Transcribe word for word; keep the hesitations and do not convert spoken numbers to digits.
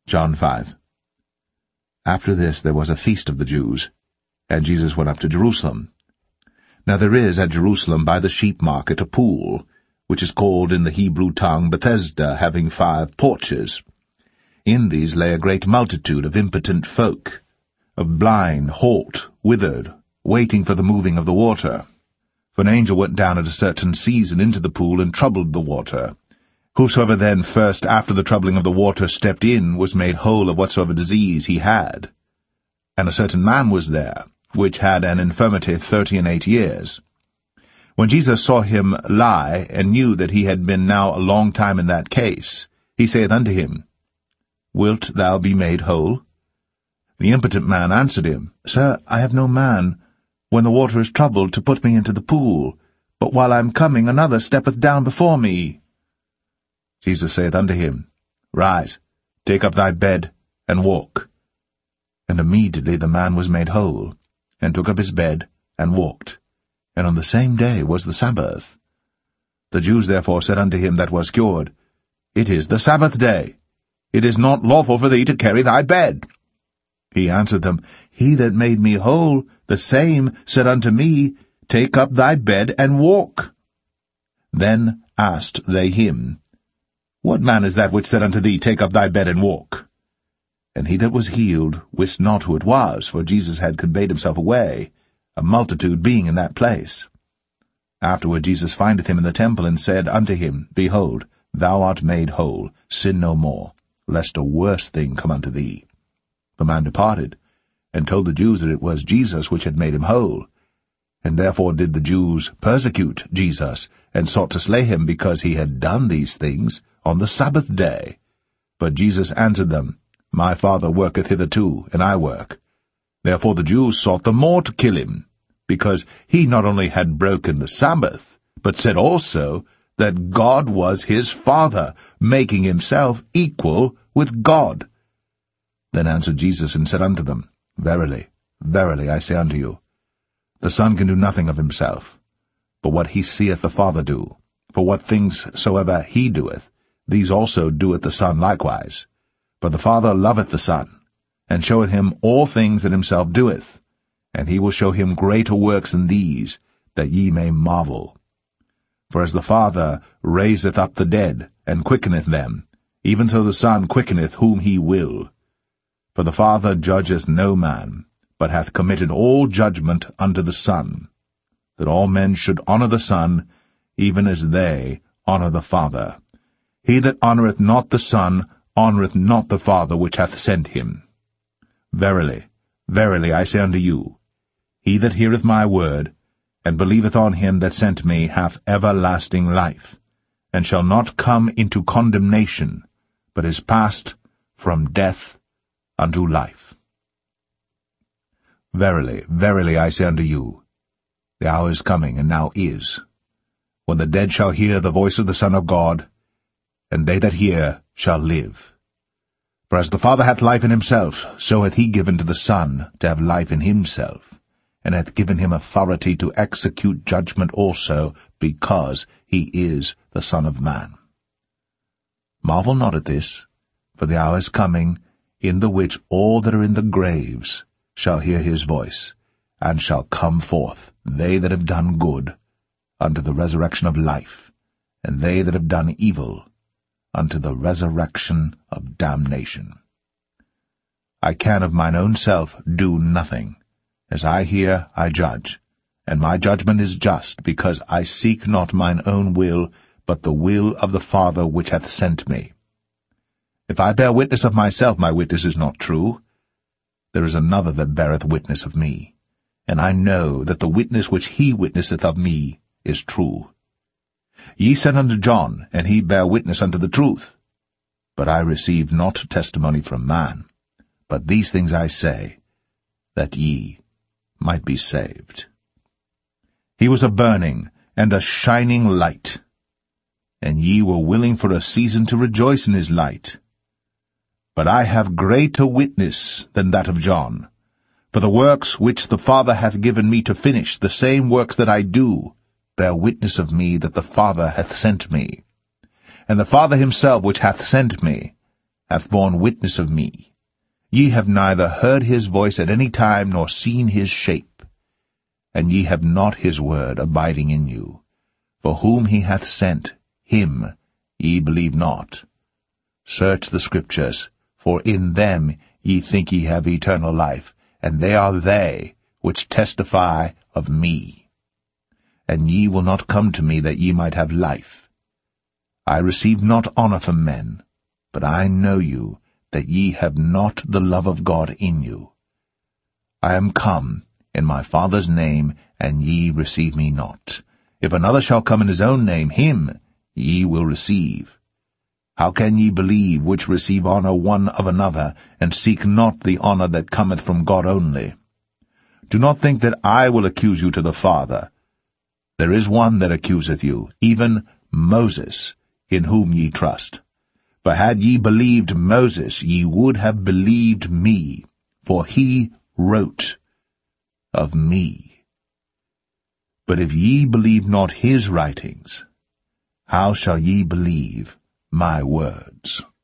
John five. After this there was a feast of the Jews, and Jesus went up to Jerusalem. Now there is at Jerusalem by the sheep market a pool, which is called in the Hebrew tongue Bethesda, having five porches. In these lay a great multitude of impotent folk, of blind, halt, withered, waiting for the moving of the water. For an angel went down at a certain season into the pool and troubled the water. Whosoever then first after the troubling of the water stepped in was made whole of whatsoever disease he had. And a certain man was there, which had an infirmity thirty and eight years. When Jesus saw him lie, and knew that he had been now a long time in that case, he saith unto him, Wilt thou be made whole? The impotent man answered him, Sir, I have no man, when the water is troubled, to put me into the pool, but while I am coming another steppeth down before me. Jesus saith unto him, Rise, take up thy bed, and walk. And immediately the man was made whole, and took up his bed, and walked. And on the same day was the Sabbath. The Jews therefore said unto him that was cured, It is the Sabbath day. It is not lawful for thee to carry thy bed. He answered them, He that made me whole, the same said unto me, Take up thy bed, and walk. Then asked they him, What man is that which said unto thee, Take up thy bed, and walk? And he that was healed wist not who it was, for Jesus had conveyed himself away, a multitude being in that place. Afterward Jesus findeth him in the temple, and said unto him, Behold, thou art made whole, sin no more, lest a worse thing come unto thee. The man departed, and told the Jews that it was Jesus which had made him whole. And therefore did the Jews persecute Jesus, and sought to slay him, because he had done these things on the Sabbath day. But Jesus answered them, My Father worketh hitherto, and I work. Therefore the Jews sought the more to kill him, because he not only had broken the Sabbath, but said also that God was his Father, making himself equal with God. Then answered Jesus and said unto them, Verily, verily, I say unto you, the Son can do nothing of himself, but what he seeth the Father do. For what things soever he doeth, these also doeth the Son likewise. For the Father loveth the Son, and showeth him all things that himself doeth, and he will show him greater works than these, that ye may marvel. For as the Father raiseth up the dead, and quickeneth them, even so the Son quickeneth whom he will. For the Father judgeth no man, but hath committed all judgment unto the Son, that all men should honour the Son, even as they honour the Father. He that honoureth not the Son honoureth not the Father which hath sent him. Verily, verily, I say unto you, he that heareth my word, and believeth on him that sent me, hath everlasting life, and shall not come into condemnation, but is passed from death unto life. Verily, verily, I say unto you, the hour is coming, and now is, when the dead shall hear the voice of the Son of God, and they that hear shall live. For as the Father hath life in himself, so hath he given to the Son to have life in himself, and hath given him authority to execute judgment also, because he is the Son of Man. Marvel not at this, for the hour is coming, in the which all that are in the graves shall hear his voice, and shall come forth, they that have done good, unto the resurrection of life, and they that have done evil, unto the resurrection of damnation. I can of mine own self do nothing. As I hear, I judge, and my judgment is just, because I seek not mine own will, but the will of the Father which hath sent me. If I bear witness of myself, my witness is not true. There is another that beareth witness of me, and I know that the witness which he witnesseth of me is true. Ye sent unto John, and he bare witness unto the truth. But I received not testimony from man, but these things I say, that ye might be saved. He was a burning and a shining light, and ye were willing for a season to rejoice in his light. But I have greater witness than that of John, for the works which the Father hath given me to finish, the same works that I do, bear witness of me that the Father hath sent me. And the Father himself which hath sent me hath borne witness of me. Ye have neither heard his voice at any time, nor seen his shape. And ye have not his word abiding in you. For whom he hath sent, him ye believe not. Search the Scriptures, for in them ye think ye have eternal life, and they are they which testify of me. And ye will not come to me that ye might have life. I receive not honour from men, but I know you, that ye have not the love of God in you. I am come in my Father's name, and ye receive me not. If another shall come in his own name, him ye will receive. How can ye believe which receive honour one of another, and seek not the honour that cometh from God only? Do not think that I will accuse you to the Father. There is one that accuseth you, even Moses, in whom ye trust. For had ye believed Moses, ye would have believed me, for he wrote of me. But if ye believe not his writings, how shall ye believe my words?